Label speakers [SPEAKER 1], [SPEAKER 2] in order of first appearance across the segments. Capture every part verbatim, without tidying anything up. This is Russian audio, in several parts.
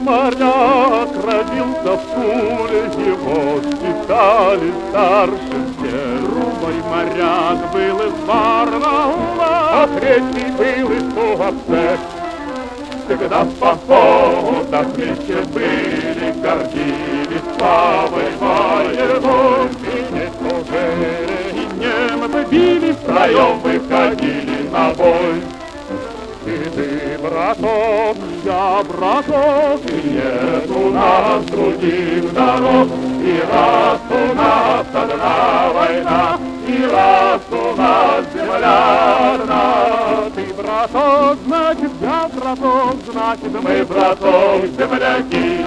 [SPEAKER 1] моряк родился в Туле, его считали старшим всех. Другой моряк был из Барнаула, а третий был из Туапсе. Когда в походах вместе были, гордились славой боевой. И не служили, и немцы били, втроем выходили на бой. И ты, браток, я браток, и нет у нас других дорог. И раз у нас одна война, и раз у нас земля одна. Ты браток, значит я браток, значит мы браток, земляки.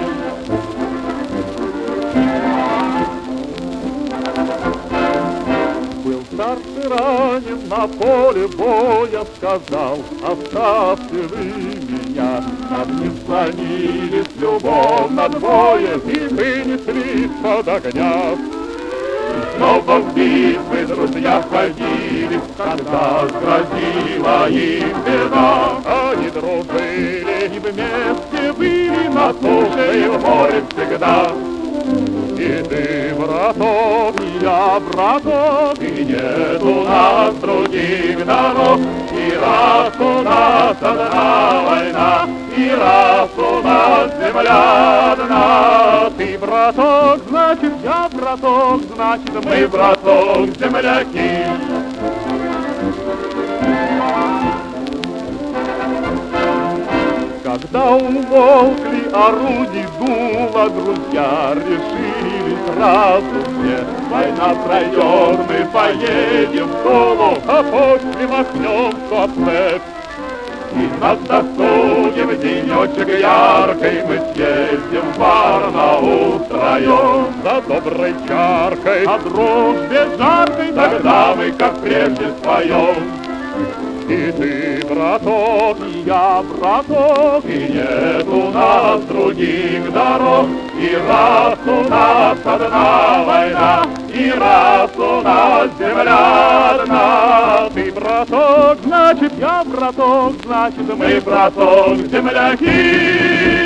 [SPEAKER 1] Был старший ранен на поле боя, сказал: оставьте вы меня. Над ним склонились любовно двое и вынесли из-под огня. Снова в битвы друзья ходили, когда грозила им беда. Они дружили и вместе были на суше и в море всегда. И ты, браток, и я браток, и нет у нас других дорог. И раз у нас одна война, и раз у нас земля одна. Ты браток, значит я браток, значит мы браток, земляки. Когда умолкли орудий дула, друзья решили сразу все: война пройдет, мы поедем в Тулу, а после махнем в Туапсе. И на досуге в денечек яркой мы съездим в Барнаул втроем за доброй чаркой, а дружбе жаркой тогда мы как прежде споем. И ты, браток, и я браток, и нет у нас других дорог. И раз у нас одна война, и раз у нас земля одна. Ты браток, значит я браток, значит мы браток, земляки.